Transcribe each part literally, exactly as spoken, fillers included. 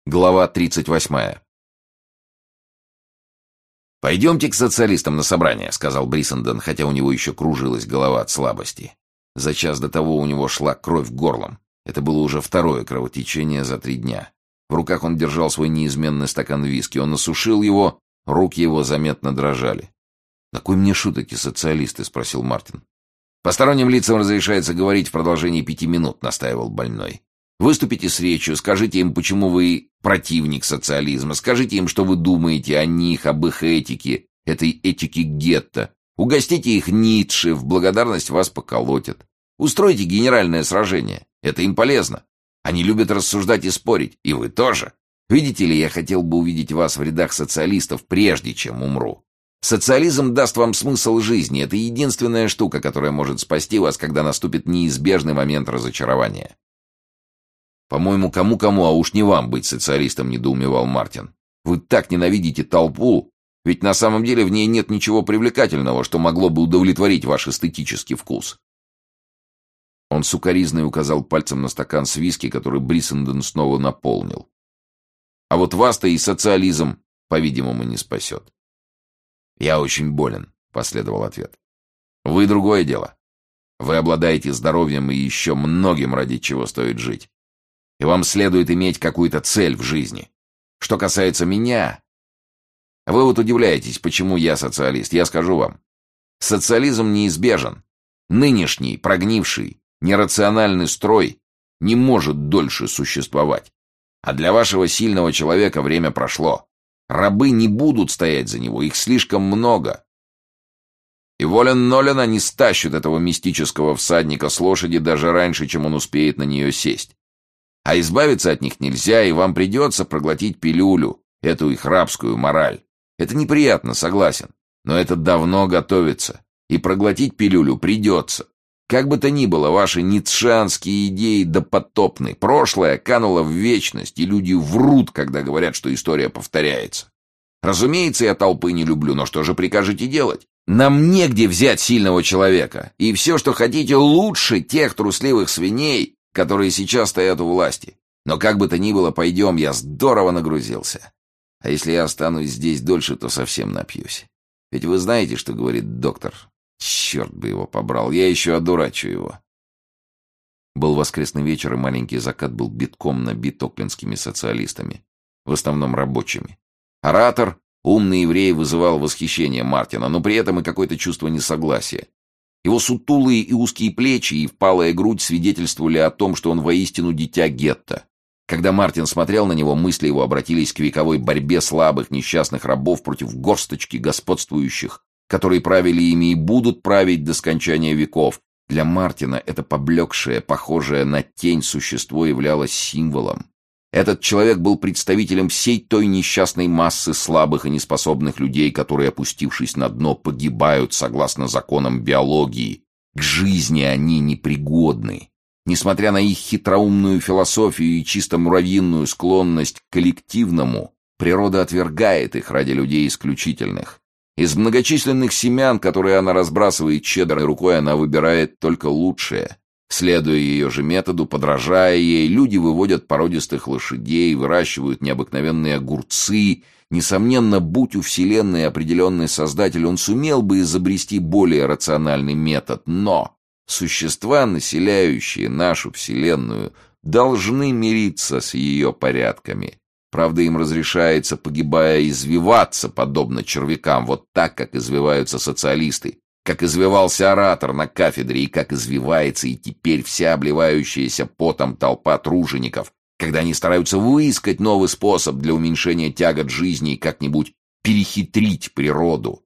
Глава тридцать восьмая. «Пойдемте к социалистам на собрание», — сказал Бриссенден, хотя у него еще кружилась голова от слабости. За час до того у него шла кровь горлом. Это было уже второе кровотечение за три дня. В руках он держал свой неизменный стакан виски. Он осушил его, руки его заметно дрожали. «На кой мне шутки социалисты?» — спросил Мартин. «Посторонним лицам разрешается говорить в продолжении пяти минут», — настаивал больной. «Выступите с речью, скажите им, почему вы противник социализма, скажите им, что вы думаете о них, об их этике, этой этике гетто. Угостите их Ницше, в благодарность вас поколотят. Устройте генеральное сражение, это им полезно. Они любят рассуждать и спорить, и вы тоже. Видите ли, я хотел бы увидеть вас в рядах социалистов, прежде чем умру. Социализм даст вам смысл жизни, это единственная штука, которая может спасти вас, когда наступит неизбежный момент разочарования». «По-моему, кому-кому, а уж не вам быть социалистом», — недоумевал Мартин. «Вы так ненавидите толпу, ведь на самом деле в ней нет ничего привлекательного, что могло бы удовлетворить ваш эстетический вкус». Он сукоризной указал пальцем на стакан с виски, который Бриссенден снова наполнил. «А вот вас-то и социализм, по-видимому, не спасет». «Я очень болен», — последовал ответ. «Вы другое дело. Вы обладаете здоровьем и еще многим, ради чего стоит жить. И вам следует иметь какую-то цель в жизни. Что касается меня... Вы вот удивляетесь, почему я социалист. Я скажу вам. Социализм неизбежен. Нынешний, прогнивший, нерациональный строй не может дольше существовать. А для вашего сильного человека время прошло. Рабы не будут стоять за него, их слишком много. И волен-ноlen они стащат этого мистического всадника с лошади даже раньше, чем он успеет на нее сесть. А избавиться от них нельзя, и вам придется проглотить пилюлю, эту их рабскую мораль. Это неприятно, согласен, но это давно готовится, и проглотить пилюлю придется. Как бы то ни было, ваши ницшеанские идеи допотопны. Прошлое кануло в вечность, и люди врут, когда говорят, что история повторяется. Разумеется, я толпы не люблю, но что же прикажете делать? Нам негде взять сильного человека, и все, что хотите, лучше тех трусливых свиней, которые сейчас стоят у власти. Но как бы то ни было, пойдем, я здорово нагрузился. А если я останусь здесь дольше, то совсем напьюсь. Ведь вы знаете, что говорит доктор? Черт бы его побрал, я еще одурачу его». Был воскресный вечер, и маленький закат был битком набит оклендскими социалистами, в основном рабочими. Оратор, умный еврей, вызывал восхищение Мартина, но при этом и какое-то чувство несогласия. Его сутулые и узкие плечи и впалая грудь свидетельствовали о том, что он воистину дитя гетто. Когда Мартин смотрел на него, мысли его обратились к вековой борьбе слабых несчастных рабов против горсточки господствующих, которые правили ими и будут править до скончания веков. Для Мартина это поблекшее, похожее на тень существо являлось символом. Этот человек был представителем всей той несчастной массы слабых и неспособных людей, которые, опустившись на дно, погибают согласно законам биологии. К жизни они непригодны. Несмотря на их хитроумную философию и чисто муравьиную склонность к коллективному, природа отвергает их ради людей исключительных. Из многочисленных семян, которые она разбрасывает щедрой рукой, она выбирает только лучшее. Следуя ее же методу, подражая ей, люди выводят породистых лошадей, выращивают необыкновенные огурцы. Несомненно, будь у Вселенной определенный создатель, он сумел бы изобрести более рациональный метод. Но существа, населяющие нашу Вселенную, должны мириться с ее порядками. Правда, им разрешается, погибая, извиваться, подобно червякам, вот так, как извиваются социалисты. Как извивался оратор на кафедре, и как извивается и теперь вся обливающаяся потом толпа тружеников, когда они стараются выискать новый способ для уменьшения тягот жизни и как-нибудь перехитрить природу.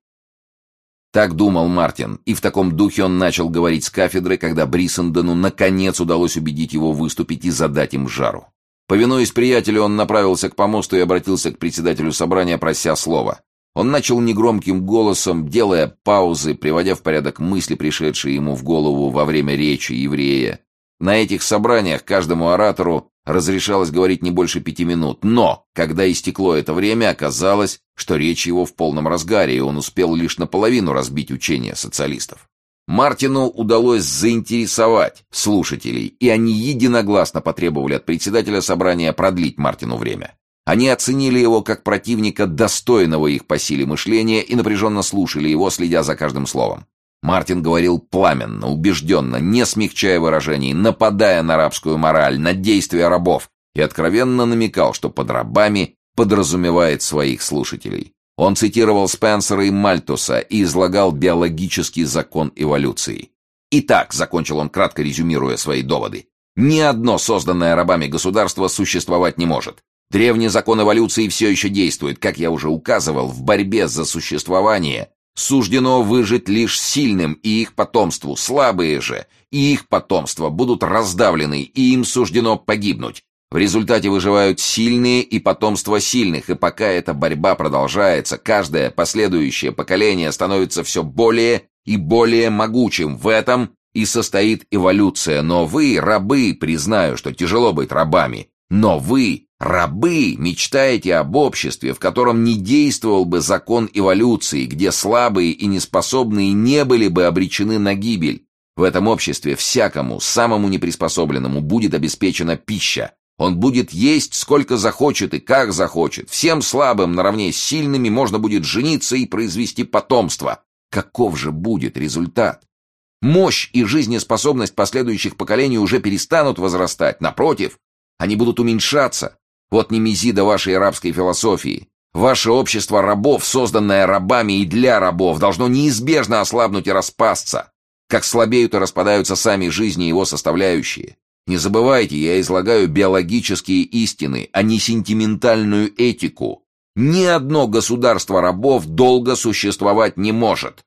Так думал Мартин, и в таком духе он начал говорить с кафедры, когда Бриссендену наконец удалось убедить его выступить и задать им жару. Повинуясь приятелю, он направился к помосту и обратился к председателю собрания, прося слова. Он начал негромким голосом, делая паузы, приводя в порядок мысли, пришедшие ему в голову во время речи еврея. На этих собраниях каждому оратору разрешалось говорить не больше пяти минут, но, когда истекло это время, оказалось, что речь его в полном разгаре, и он успел лишь наполовину разбить учение социалистов. Мартину удалось заинтересовать слушателей, и они единогласно потребовали от председателя собрания продлить Мартину время. Они оценили его как противника, достойного их по силе мышления, и напряженно слушали его, следя за каждым словом. Мартин говорил пламенно, убежденно, не смягчая выражений, нападая на рабскую мораль, на действия рабов, и откровенно намекал, что под рабами подразумевает своих слушателей. Он цитировал Спенсера и Мальтуса и излагал биологический закон эволюции. «Итак», — закончил он, кратко резюмируя свои доводы, «ни одно созданное рабами государство существовать не может. Древний закон эволюции все еще действует. Как я уже указывал, в борьбе за существование суждено выжить лишь сильным и их потомству. Слабые же и их потомство будут раздавлены, и им суждено погибнуть. В результате выживают сильные и потомство сильных, и пока эта борьба продолжается, каждое последующее поколение становится все более и более могучим. В этом и состоит эволюция. Но вы, рабы, признаю, что тяжело быть рабами, но вы, рабы, мечтаете об обществе, в котором не действовал бы закон эволюции, где слабые и неспособные не были бы обречены на гибель. В этом обществе всякому, самому неприспособленному будет обеспечена пища. Он будет есть сколько захочет и как захочет. Всем слабым наравне с сильными можно будет жениться и произвести потомство. Каков же будет результат? Мощь и жизнеспособность последующих поколений уже перестанут возрастать. Напротив, они будут уменьшаться. Вот немезида вашей арабской философии. Ваше общество рабов, созданное рабами и для рабов, должно неизбежно ослабнуть и распасться, как слабеют и распадаются сами жизни его составляющие. Не забывайте, я излагаю биологические истины, а не сентиментальную этику. Ни одно государство рабов долго существовать не может.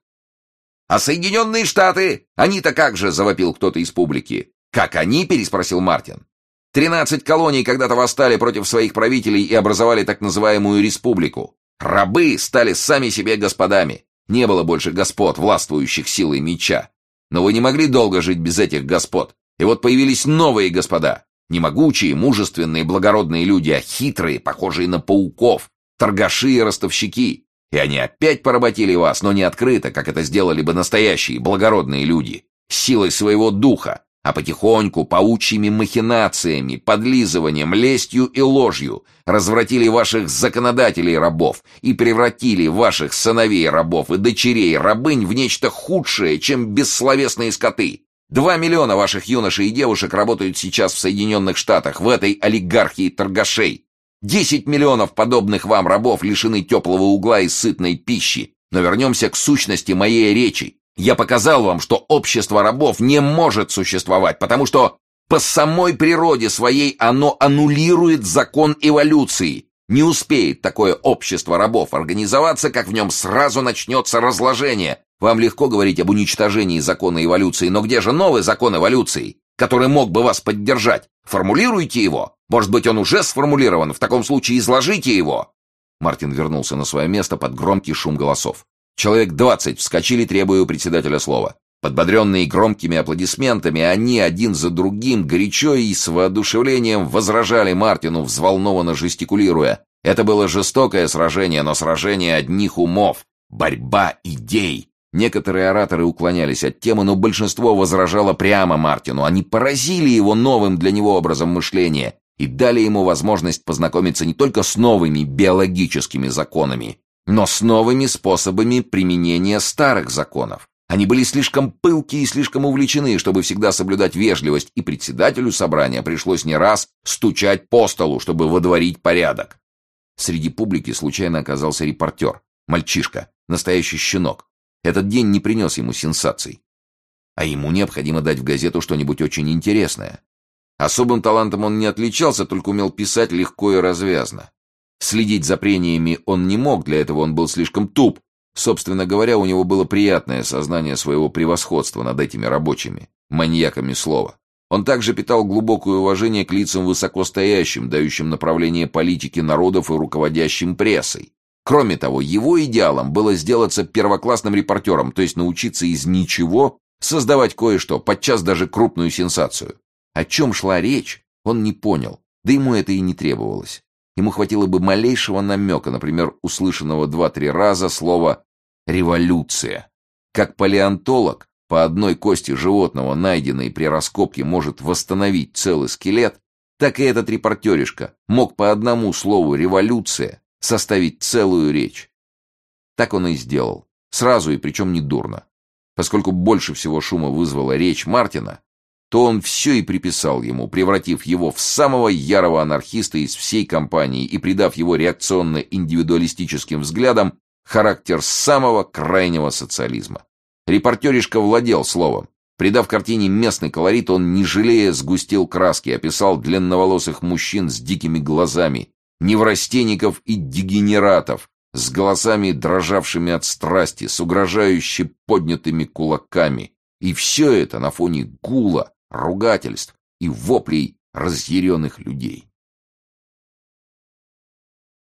«А Соединенные Штаты? Они-то как же?» — завопил кто-то из публики. «Как они?» — переспросил Мартин. Тринадцать колоний когда-то восстали против своих правителей и образовали так называемую республику. Рабы стали сами себе господами. Не было больше господ, властвующих силой меча. Но вы не могли долго жить без этих господ. И вот появились новые господа. Не могучие, мужественные, благородные люди, а хитрые, похожие на пауков, торгаши и ростовщики. И они опять поработили вас, но не открыто, как это сделали бы настоящие благородные люди, силой своего духа, а потихоньку, паучьими махинациями, подлизыванием, лестью и ложью развратили ваших законодателей рабов и превратили ваших сыновей рабов и дочерей рабынь в нечто худшее, чем бессловесные скоты. Два миллиона ваших юношей и девушек работают сейчас в Соединенных Штатах, в этой олигархии торгашей. Десять миллионов подобных вам рабов лишены теплого угла и сытной пищи. Но вернемся к сущности моей речи. Я показал вам, что общество рабов не может существовать, потому что по самой природе своей оно аннулирует закон эволюции. Не успеет такое общество рабов организоваться, как в нем сразу начнется разложение. Вам легко говорить об уничтожении закона эволюции, но где же новый закон эволюции, который мог бы вас поддержать? Формулируйте его. Может быть, он уже сформулирован, в таком случае изложите его. Мартин вернулся на свое место под громкий шум голосов. Человек двадцать вскочили, требуя у председателя слова. Подбодренные громкими аплодисментами, они один за другим горячо и с воодушевлением возражали Мартину, взволнованно жестикулируя. Это было жестокое сражение, но сражение одних умов. Борьба идей. Некоторые ораторы уклонялись от темы, но большинство возражало прямо Мартину. Они поразили его новым для него образом мышления и дали ему возможность познакомиться не только с новыми биологическими законами, но с новыми способами применения старых законов. Они были слишком пылки и слишком увлечены, чтобы всегда соблюдать вежливость, и председателю собрания пришлось не раз стучать по столу, чтобы водворить порядок. Среди публики случайно оказался репортер, мальчишка, настоящий щенок. Этот день не принес ему сенсаций. А ему необходимо дать в газету что-нибудь очень интересное. Особым талантом он не отличался, только умел писать легко и развязно. Следить за прениями он не мог, для этого он был слишком туп. Собственно говоря, у него было приятное сознание своего превосходства над этими рабочими, маньяками слова. Он также питал глубокое уважение к лицам высокостоящим, дающим направление политике народов и руководящим прессой. Кроме того, его идеалом было сделаться первоклассным репортером, то есть научиться из ничего создавать кое-что, подчас даже крупную сенсацию. О чем шла речь, он не понял, да ему это и не требовалось. Ему хватило бы малейшего намека, например, услышанного два-три раза слова «революция». Как палеонтолог, по одной кости животного, найденной при раскопке, может восстановить целый скелет, так и этот репортеришка мог по одному слову «революция» составить целую речь. Так он и сделал. Сразу и причем недурно. Поскольку больше всего шума вызвала речь Мартина, то он все и приписал ему, превратив его в самого ярого анархиста из всей компании и придав его реакционно-индивидуалистическим взглядам характер самого крайнего социализма. Репортеришка владел словом. Придав картине местный колорит, он, не жалея, сгустил краски, описал длинноволосых мужчин с дикими глазами, неврастенников и дегенератов, с голосами, дрожавшими от страсти, с угрожающе поднятыми кулаками. И все это на фоне гула, ругательств и воплей разъяренных людей.